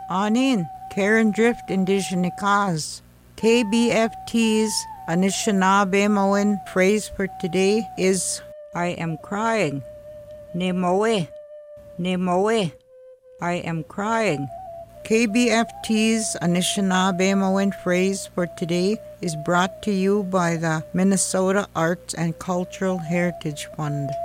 Anin, Karen Drift Indigenikaz. KBFT's Anishinaabe phrase for today is I am crying. Nemoe, Nemoe, I am crying. KBFT's Anishinaabe phrase for today is brought to you by the Minnesota Arts and Cultural Heritage Fund.